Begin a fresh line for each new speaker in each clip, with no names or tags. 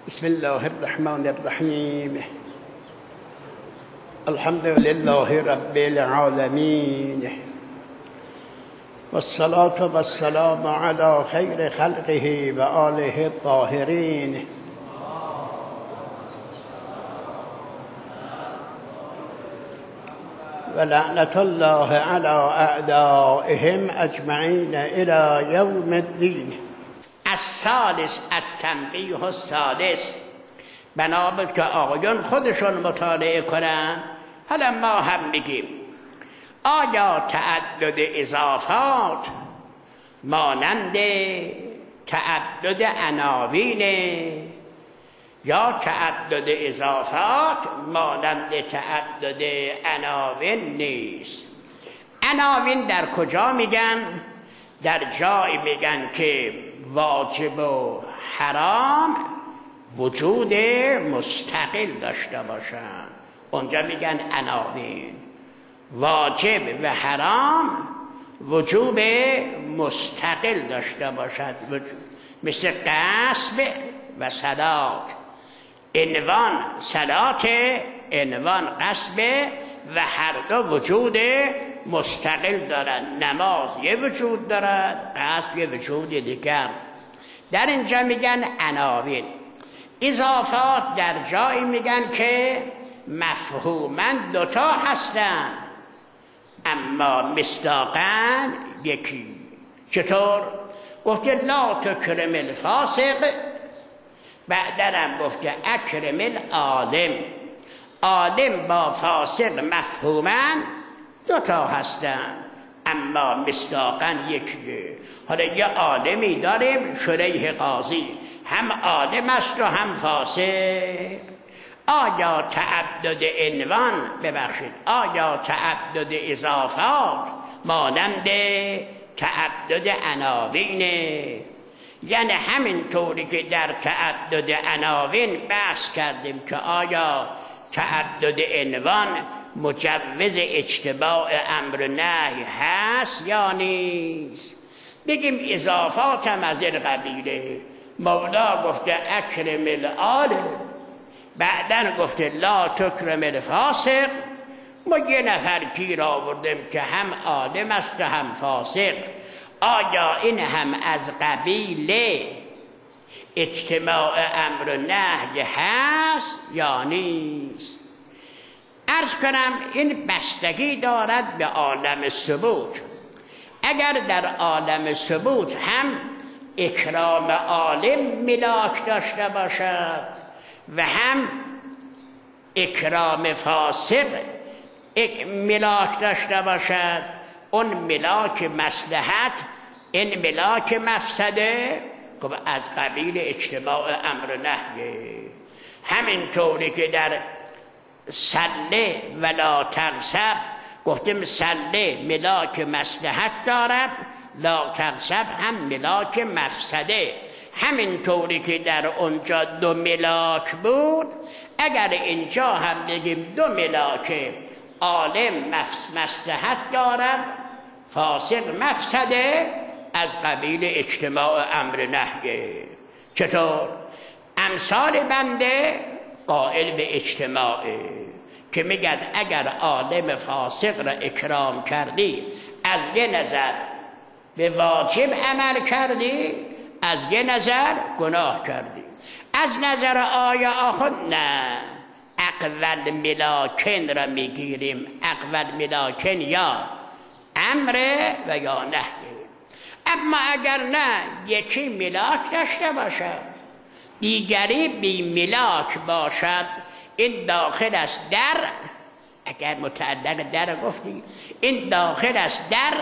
بسم الله الرحمن الرحیم. الحمد لله رب العالمین والصلاة والسلام على خیر خلقه و آله الطاهرین. ولعنة الله على أعدائهم أجمعين إلى يوم الدين. الثالث التنبیه الثالث، بنابراین که آقایان خودشون مطالعه کنن. حالا ما هم میگیم آیا تعدد اضافات مانند تعدد عناوین یا تعدد اضافات مانند تعدد عناوین نیست؟ عناوین در کجا میگن؟ در جایی میگن که واجب و حرام وجود مستقل داشته باشن، اونجا میگن عناوین. واجب و حرام وجوب مستقل داشته باشد، مثل غصب و صلات. عنوان صلات، عنوان غصب و هر دو وجود مستقل دارد. نماز یه وجود دارد، غصب یه وجود دیگر. در اینجا میگن عناوین. اضافات در جایی میگن که مفهوماً دوتا هستن اما مصداقاً یکی. چطور؟ گفته لا تکرم الفاسق، بعدرم گفته اکرم العالم. عالم با فاسق مفهوماً دوتا هستن اما مصداقاً یکیه. حالا یه عالمی داریم شریح قاضی، هم عالم است و هم فاسق. آیا تعدد عنوان، آیا تعدد اضافات مانند تعدد عناوینه؟ یعنی همین طوری که در تعدد عناوین بحث کردیم که آیا تعدد عنوان مجوز اجتماع امر نهی هست یا نیست، بگیم اضافات هم از این قبیله. مولا گفته اکرم العالم، بعدن گفته لا تکرم الفاسق. ما یه نفر گیر آوردیم که هم عالم است و هم فاسق. آیا این هم از قبیل اجتماع امر نهی هست یا نیست؟ عرض کنم این بستگی دارد به عالم ثبوت. اگر در عالم ثبوت هم اکرام عالم ملاک داشته باشد و هم اکرام فاسق ملاک داشته باشد، اون ملاک مصلحت، این ملاک مفسده، از قبیل اجتماع امر نهیه. همینطوری که در سله ولا تغصب گفتیم سله ملاک مصلحت دارد، لا تغصب هم ملاک مفسده. همینطوری که در اونجا دو ملاک بود، اگر اینجا هم بگیم دو ملاک، عالم مصلحت دارد، فاسق مفسده، از قبیل اجتماع امر نهیه. چطور؟ امثال بنده قائل به اجتماعه که میگن اگر عالم فاسق را اکرام کردی، از یه نظر به واجب عمل کردی، از یه نظر گناه کردی. از نظر آیا آخر نه، اقول ملاکن را میگیریم. اقول ملاکن یا امره و یا نهیه. اما اگر نه یکی ملاک داشته باشد، دیگری بی ملاک باشد، این داخل است در، اگر متعلق در گفتی، این داخل است در،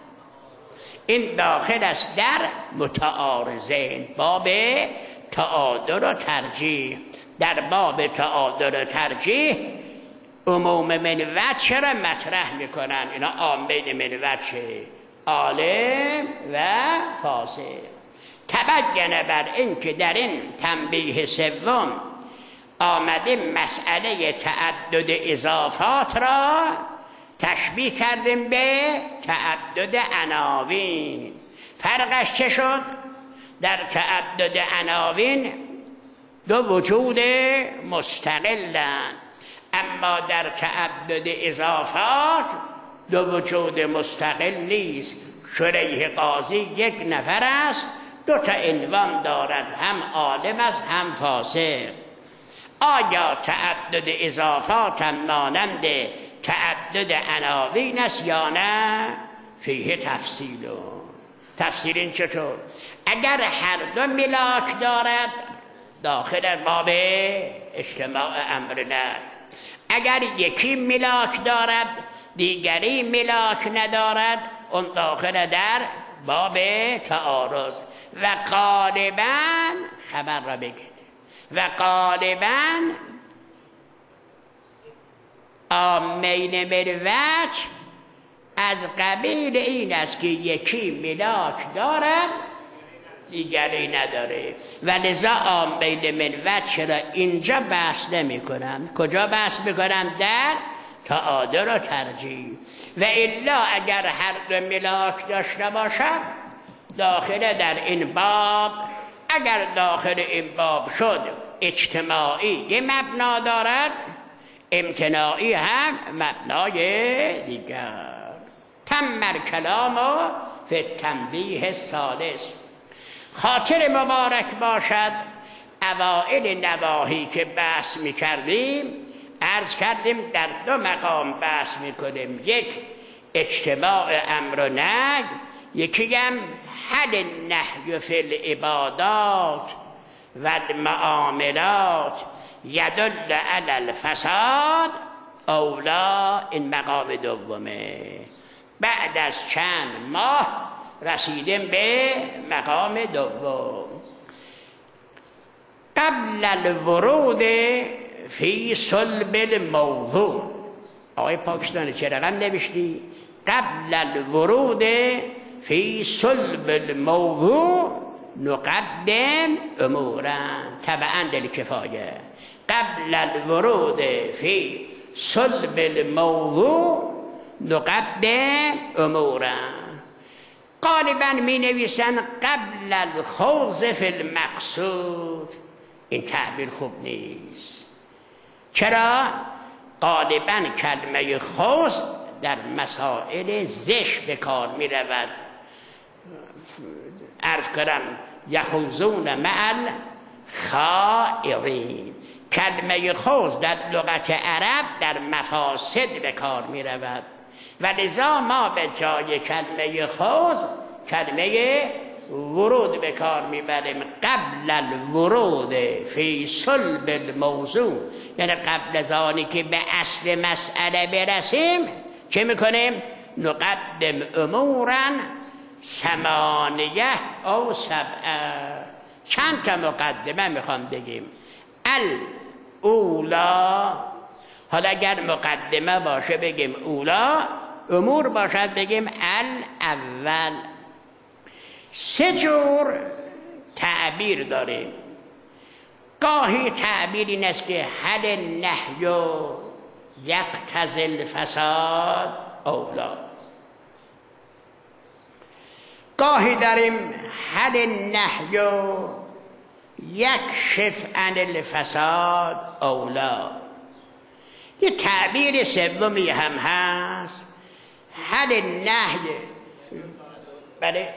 این داخل است در متعارضین، باب تعادل و ترجیح. در باب تعادل و ترجیح عموم من وجه را مطرح میکنن. اینا عامین من وجه، عالم و فاسق. تبین بر این که در این تنبیه سوم آمده مسئله تعدد اضافات را تشبیه کردیم به تعدد عناوین. فرقش چه شد؟ در تعدد عناوین دو وجود مستقلند، اما در تعدد اضافات دو وجود مستقل نیست. شریح قاضی یک نفر است، دو تا عنوان دارد، هم عالم است هم فاسق. آیا تعدد اضافات هم مانند تعدد عناوین است یا نه؟ فیه تفسیر این چطور؟ اگر هر دو ملاک دارد داخل باب اجتماع امر نه، اگر یکی ملاک دارد دیگری ملاک ندارد اون داخل در باب تعارض. و غالبا خبر را بگید، و غالبا آمین ملوک از قبیل این است که یکی ملاک دارد دیگری نداره، و لذا آمین ملوک چرا اینجا بحث نمی کنم. کجا بحث میکنم؟ در تعادل و ترجیح. و الا اگر هر دو ملاک داشته باشد داخل در این باب، اگر داخل این باب شد اجتماعی یه مبنا دارد، امتناعی هم مبنای دیگر. تم کلام و فی التنبیه الثالث. خاطر مبارک باشد اوائل نواهی که بحث میکردیم، عرض کردیم در دو مقام بحث میکنیم، یک اجتماع امر و نهی، یکی هم حل النهی فی العبادات و المعاملات یدل علی الفساد اولا. این مقام دومه. بعد از چند ماه رسیدیم به مقام دوم. قبل الورود فی صلب الموضوع. آقای پاکستانی چه رقم نوشتی؟ قبل الورود فی صلب الموضوع نقدم امورا تبعا للکفایه. قبل الورود فی صلب الموضوع نقدم امورا. غالبا می نویسن قبل الخوض فی المقصود. این تعبیر خوب نیست. چرا؟ غالبا کلمه خوض در مسائل زشت به کار می رود. عرض کردم یخوضون مع الخائضین. کلمه خوض در لغت عرب در مفاسد به کار می رود، و لذا ما به جای کلمه خوض کلمه ورود به کار میبریم. قبل الورود فی صلب الموضوع، یعنی قبل از آنی که به اصل مسئله برسیم چه میکنیم؟ نقدم امورا 8 او 7. چند تا مقدمه میخوام بگیم. الاولا، حالا اگر مقدمه باشه بگیم اولا، امور باشد بگیم الاول. 3 جور تعبیر داریم. گاهی تعبیر این است که هل النهی یقتضی الفساد اولا. گاهی داریم هل النهی یکشف عن الفساد اولا. یه تعبیر سومی هم هست، هل النهی، بله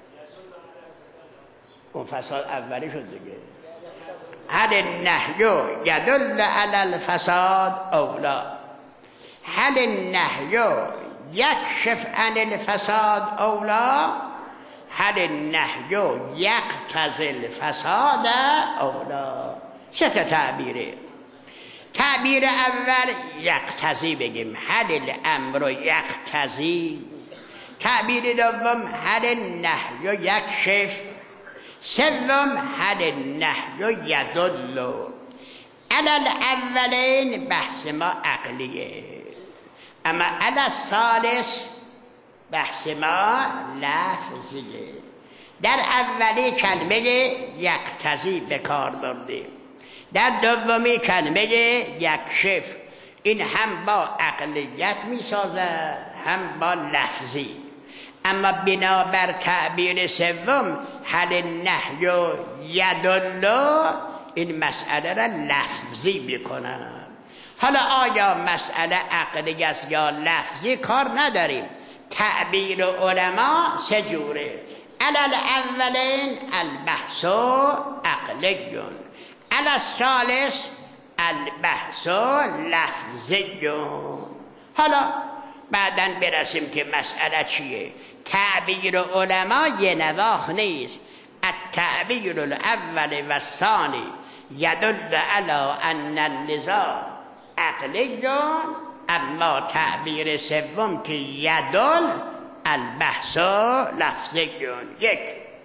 اون فساد اولی شد دیگه. هل النهی یدل علی الفساد اولا. هل النهی یکشف عن الفساد اولا. هل النهی یقتضی الفساد اولا. 3 تعبیره. تعبیر اول یقتضی بگیم، هل الامر یقتضی. تعبیر دوم هل النهی یکشف. سوم هل النهی یدل. علی الاولین بحث ما عقلیه، اما علی الثالث بحث ما لفظیه. در اولی کلمه یقتضی به کار بردیم، در دومی کلمه یکشف. این هم با عقلیت می سازد هم با لفظی. اما بنابر تعبیر سوم هل النهی یدل، این مسئله را لفظی میکنم. حالا آیا مسئله عقلی است یا لفظی کار نداریم. تعبیر علما سه جوره. علل اولین البحث عقلیون، علل الثالث البحث لفظیون. حالا بعداً برسیم که مسئله چیه. تعبیر علما یه نواخ نیست. التعبیر الاول و الثانی یدل علی ان النزاع عقلیون، اما تعبیر سوم که یدل البحث لفظیون. یک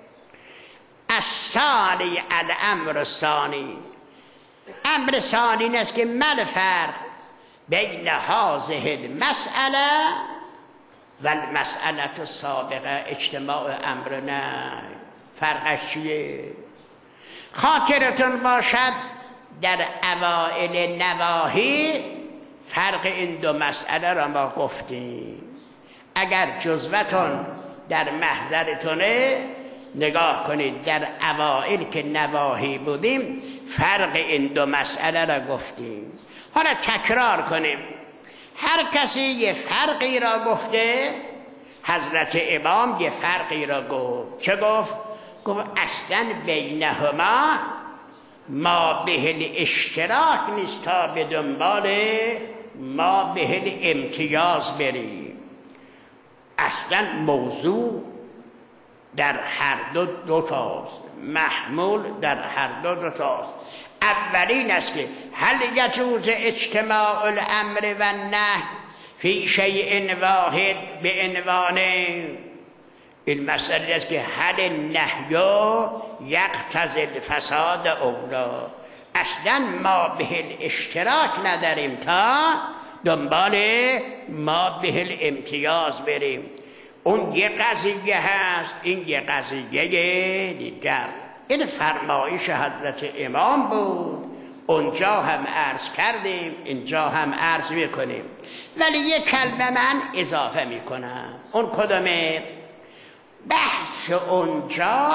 الثانی الامر الثانی، امر ثانی است که مل فرق بین هذه المسئله و المسئله السابقه اجتماع امر نه. فرقش چیه؟ خاطرتون باشد در اوائل نواهی فرق این دو مسئله را ما گفتیم. اگر جزوتون در محضرتونه نگاه کنید، در اوائل که نواهی بودیم فرق این دو مسئله را گفتیم. حالا تکرار کنیم. هر کسی یه فرقی را گفته، حضرت امام یه فرقی را گفت. چه گفت؟ گفت اصلا بینهما ما به الاشتراک نیست تا به دنبال ما به الامتیاز بریم. اصلا موضوع در هر دو تاست، محمول در هر دو تاست. اولین است که هل یجوز اجتماع الامر و النهی فی شیء واحد به عنوان، این مسئله است که هل النهی یقتضی الفساد اولا. اصلا ما به الاشتراک نداریم تا دنبال ما به الامتیاز بریم. اون یه قضیه هست، این یه قضیه دیگر. این فرمایش حضرت امام بود. اونجا هم عرض کردیم، اینجا هم عرض میکنیم، ولی یک کلمه من اضافه میکنم. اون کدومه؟ بحث اونجا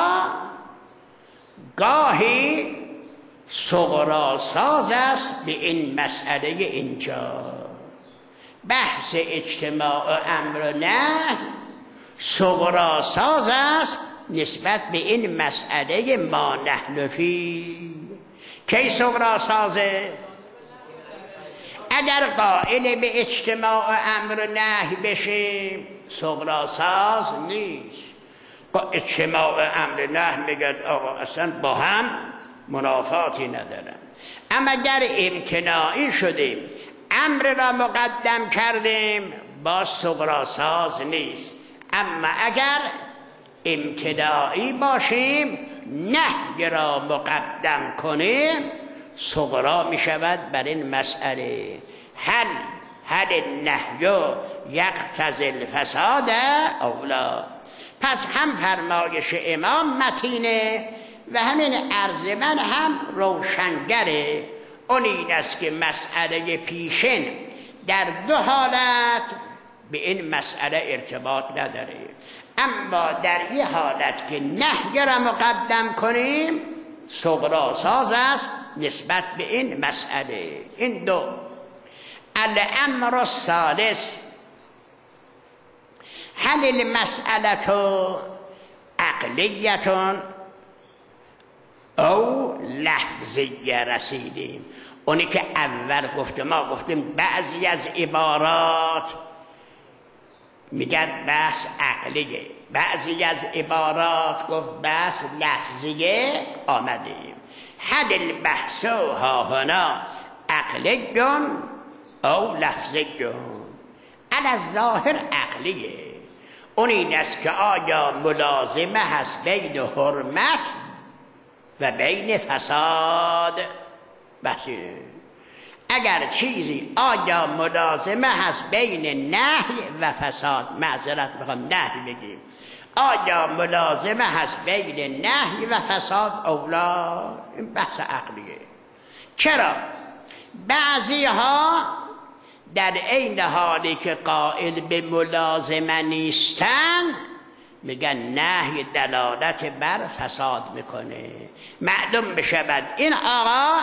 گاهی صغراساز است به این مسئله اینجا. بحث اجتماع امر نه صغراساز است نسبت به این مسئله ما نحن فی. کی صغراسازه؟ اگر قائل به اجتماع امر نهی بشیم صغراساز نیست. با اجتماع امر نهی میگد آقا اصلا با هم منافاتی ندارن. اما اگر امتناعی شدیم، امر را مقدم کردیم، با صغراساز نیست. اما اگر امتناعی باشیم، نهی را مقدم کنیم، صغرا می شود بر این مسئله. هل النهی یقتضی الفساد اولا. پس هم فرمایش امام متینه و همین عرض من هم روشنگره. اون این است که مسئله پیشین در دو حالت به این مسئله ارتباط نداره، اما در یه حالت که نهی را مقدم کنیم صغراساز است نسبت به این مسئله. این دو. الامر الثالث هل المسئله عقلیه او لفظیه. رسیدیم اونی که اول گفتم، ما گفتیم بعضی از عبارات میگن بحث عقلیه، بعضی از عبارات گفت بحث لفظیه. آمدیم هل البحث ها هنا عقلیون او لفظیون. علی الظاهر عقلیه. اون این است که آیا ملازمه هست بین حرمت و بین فساد. بحثیه. اگر چیزی آیا ملازمه هست بین نهی و فساد، معذرت میخوام نهی بگیم، آیا ملازمه هست بین نهی و فساد اولا. این بحث عقلیه. چرا؟ بعضی ها در این حالی که قائل به ملازمه نیستن میگن نهی دلالت بر فساد میکنه. معلوم بشود این آقا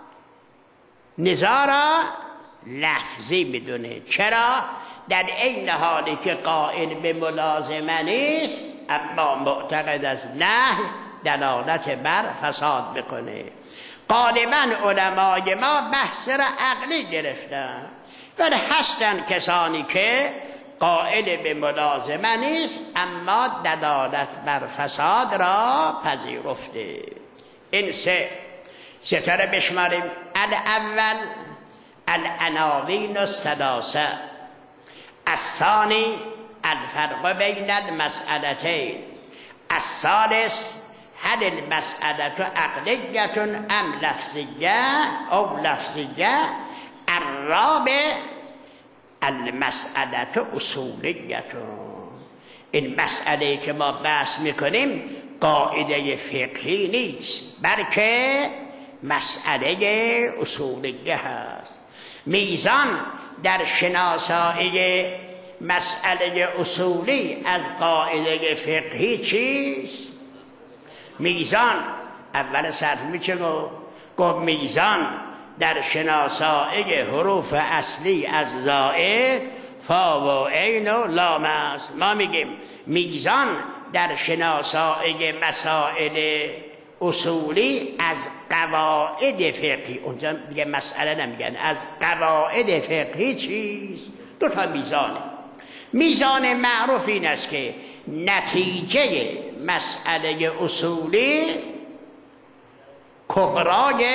نزاع را لفظی میدونه. چرا؟ در این حالی که قائل به ملازمه نیست اما معتقد از نهی دلالت بر فساد میکنه. غالبا علمای ما بحث را عقلی گرفتن، ولی هستن کسانی که قائل به ملازمه نیست اما دلالت بر فساد را پذیرفته. این سه تا را بشماریم. الاول العناوین الثلاثه، الثانی الفرق بین المسئلتین، الثالث هل المسألة عقلیة ام لفظیه او لفظیه، الرابع المسألة اصولیه. این مسئله که ما بحث میکنیم قاعده فقهی نیست بلکه مسئله اصولیه هست. میزان در شناسایی مسئله اصولی از قاعده فقهی چیست؟ میزان اول صرف میشه گفت میزان در شناسایی حروف اصلی از زائد فا و عین و لام است. ما میگیم میزان در شناسایی مسائل اصولی از قواعد فقهی، اونجا دیگه مسئله نمیگن، از قواعد فقهی چیست؟ دو تا میزانه. میزان معروف این است که نتیجه مسئله اصولی کبرای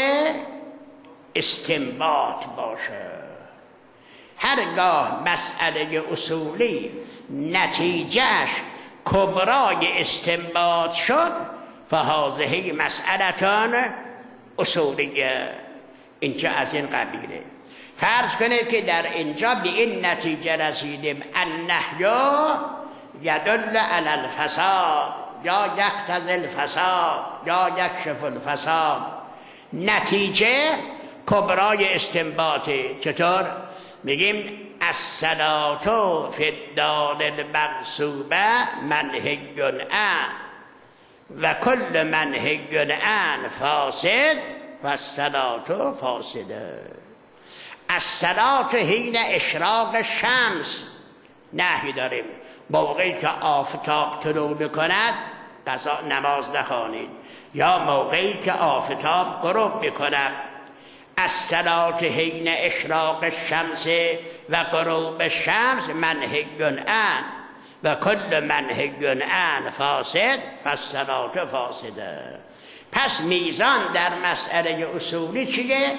استنباط باشه. هرگاه مسئله اصولی نتیجهش کبرای استنباط شد فهذه مسئلتان اصولیه. اینجا از این قبیله. فرض کنید که در اینجا به این نتیجه رسیدیم النهی یدل علی الفساد یا یقتضی الفساد یا یکشف الفساد، نتیجه کبرای استنباطه. چطور؟ میگیم الصلاة فی الدار المغصوبه منهی عنه و کل منهی عنه فاسد و الصلاة فاسده. الصلاة حین اشراق شمس نهی داریم، موقعی که آفتاب طلوع میکند نماز نخوانید، یا موقعی که آفتاب غروب میکند. الصلاة حین اشراق الشمس و غروب الشمس منهی عنه و کل منهی عنه فاسد فالصلاة فاسده. پس میزان در مسئله اصولی چیه؟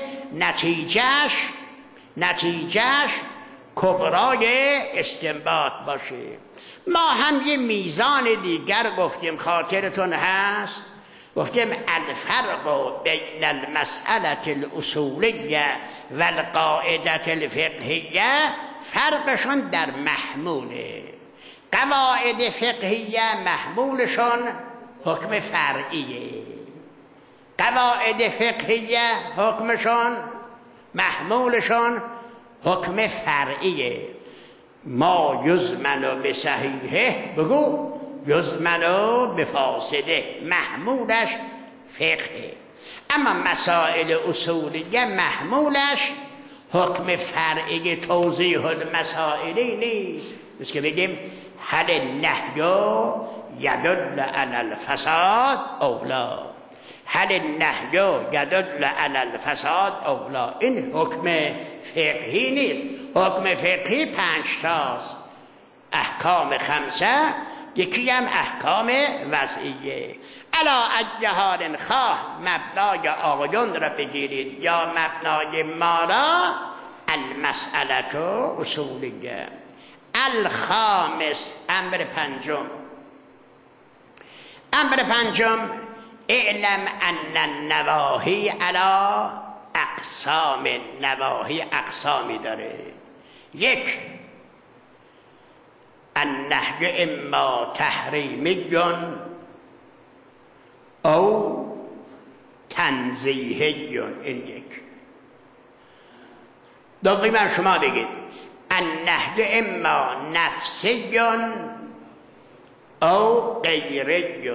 نتیجهش کبرای استنباط باشه. ما هم یه میزان دیگر گفتیم، خاطرتون هست؟ گفتیم الفرق بین المسئله الاصولیه و القاعده الفقهیه فرقشون در محموله. قواعد فقهیه محمولشون حکم فرعیه، قواعد فقهیه حکمشون محمولشون حکم فرعیه. ما یزمن بصحیحه بگو یزمن بفاسده، محمولش فقهه. اما مسائل اصولیه محمولش حکم فرعی توضیح المسائلی نیست. بس که بگیم هل النهی یدل علی الفساد او لا، هل النهی یدل علی الفساد او لا. این حکم فقهی نیست. حکم فقهی 5 تاست، احکام 5، یکی هم احکام وضعیه. علا ای حال خواه مبنای آقایون را بگیرید یا مبنای ما را، المسئله اصولیه. الخامس، امر پنجم اعلم ان النواهی علی اقسام. نواهی اقسامی داره. 1 النهی اما تحریمی او تنزیهی. این 1. دوم شما بگید النهی اما نفسی او غیری.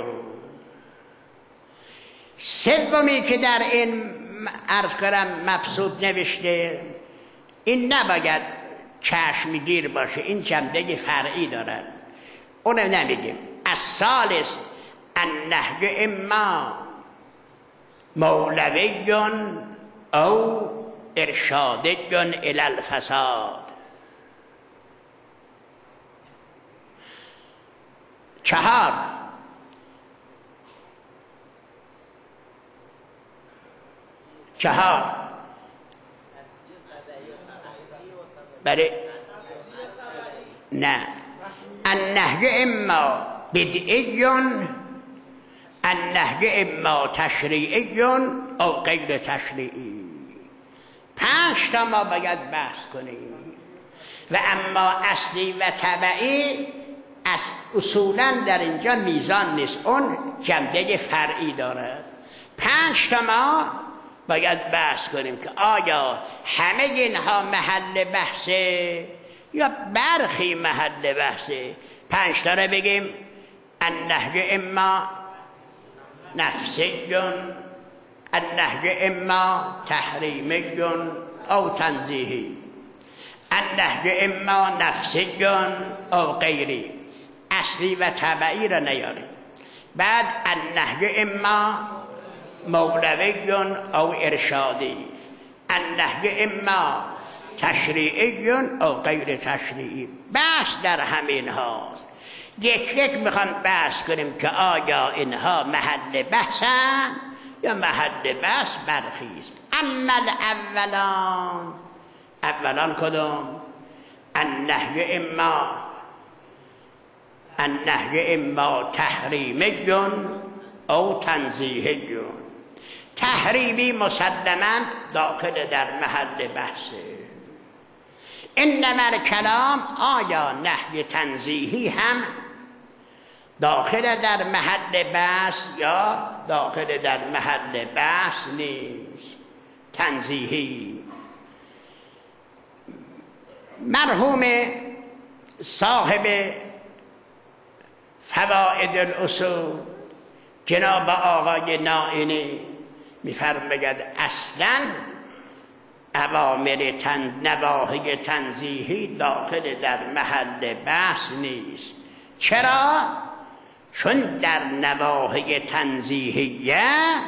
سومی که در این عرض کنم مبسوط نوشته، این نباید چشمگیر باشه، این جنبه فرعی دارد، اونم نمیگیم. الثالث النهی اما مولوی او ارشادی الی الفساد. چهار، برای نه، النهی اما بدعی، النهی اما تشریعی او غیر تشریعی. 5 تا ما باید بحث کنیم و اما اصلی و تبعی اصولا در اینجا میزان نیست، اون جنبه فرعی دارد. 5 تا ما باید بحث کنیم که آیا همه اینها محل بحثه یا برخی محل بحثه. 5 تا رو بگیم. النهی اما نفسی، النهی اما تحریمی او تنزیهی، النهی اما نفسی او غیری. اصلی و تبعی را نیارید. بعد النهی اما مولوی او ارشادی، النهی اما تشریعی او غیر تشریعی. بحث در همین هاست. یک میخوام بحث کنیم که آیا اینها محل بحثن یا محل بحث برخی است. اما اولان کدوم؟ النهی اما تحریمی او تنزیهی. تحریمی مسلماً داخل در محل بحثه. انما الکلام، آیا نهی تنزیهی هم داخل در محل بحث یا داخل در محل بحث نیست؟ تنزیهی. مرحوم صاحب فوائد الاصول جناب آقای نائینی میفرماید اصلا اوامر نواهی تنزیهی داخل در محل بحث نیست. چرا؟ چون در نواهی تنزیهیه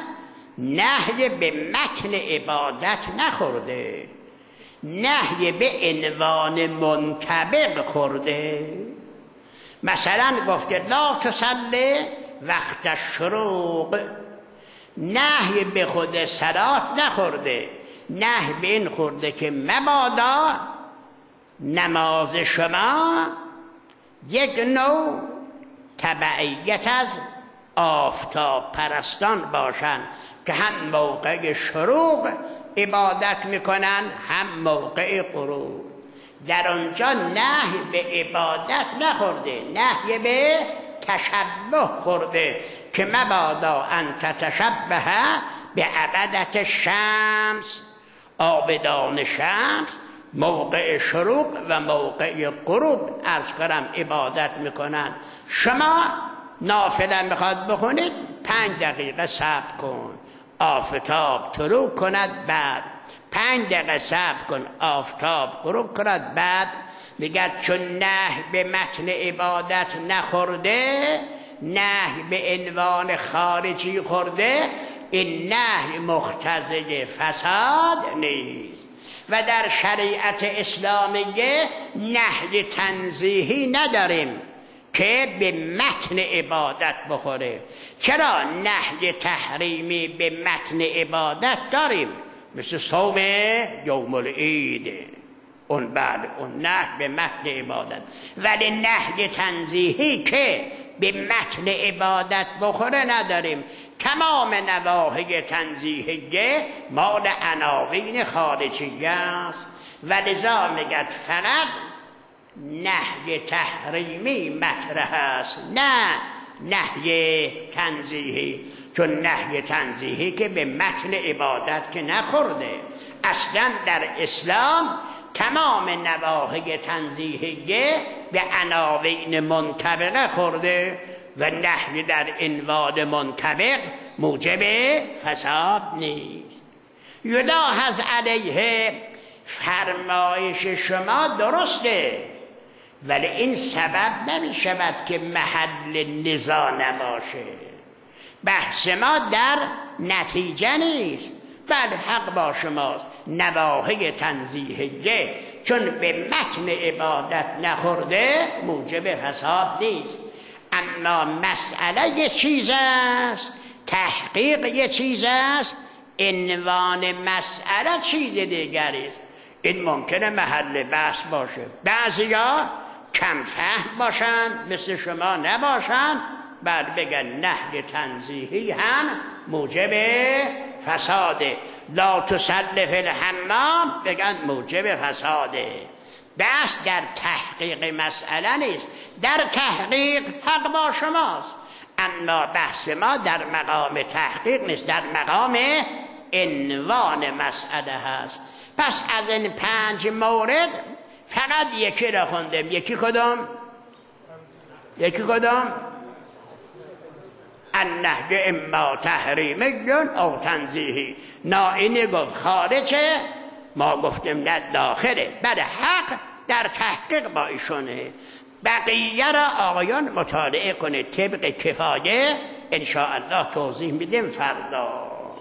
نهی به متن عبادت نخورده، نهی به عنوان منطبق خورده. مثلا گفته لا تصلی وقت الشروق، نهی به خود صلات نخورده، نهی به این خورده که مبادا نماز شما یک نوع تبعیت از آفتاب پرستان باشن که هم موقع شروق عبادت میکنن هم موقع غروب. در آنجا نهی به عبادت نخورده، نهی به تشبه خورده که مبادا ان تتشبه به عبدت شمس، عابدان شمس موقع شروق و موقع غروب عرض کنم عبادت میکنن. شما نافله میخواد بخونید 5 دقیقه صبر کن آفتاب طلوع کند، بعد 5 دقیقه صبر کن آفتاب غروب کند، بعد میگه چون نهی به متن عبادت نخورده، نهی به عنوان خارجی خورده، این نهی مقتضی فساد نیست. و در شریعت اسلامیه نهی تنزیهی نداریم که به متن عبادت بخوره. چرا نهی تحریمی به متن عبادت داریم؟ مثل صوم یوم العید، اون بعد اون نهی به متن عبادت. ولی نهی تنزیهی که به متن عبادت بخوره نداریم. تمام نواهی تنزیهیه مال عناوین خارجیه است و لذا میگد فقط نهی تحریمی مطرح است، نه نهی تنزیهی. چون نهی تنزیهی که به متن عبادت که نخورده. اصلا در اسلام تمام نواحی تنزیهیه به عناوین منطبقه خورده و نهی در عنوان منطبق موجب فساد نیست. یلاحظ علیه فرمایش شما درسته، ولی این سبب نمی شود که محل نزاع نباشه. بحث ما در نتیجه نیست. بله حق با شماست، نواحی تنزیهیه چون به متن عبادت نخورده موجب فساد نیست. اما مسئله یه چیز است، تحقیق یه چیز است، عنوان مسئله چیز دیگری است. این ممکنه محل بحث باشه. بعضیا کم فهم باشن، مثل شما نباشن، بعد بگن نهی تنزیهی هم موجب فساده. لا تسلف الحمام بگن موجب فساده. بحث در تحقیق مسئله نیست. در تحقیق حق با شماست، اما بحث ما در مقام تحقیق نیست، در مقام عنوان مسئله هست. پس از این 5 مورد فقط یکی را خوندیم. یکی کدام؟ النهی اما تحریمی او تنزیهی. نائینی گفت خارجه، ما گفتیم نه داخله. بله حق در تحقیق با ایشونه. بقیه را آقایان مطالعه کنه طبق کفایه، انشاءالله توضیح میدیم فردا.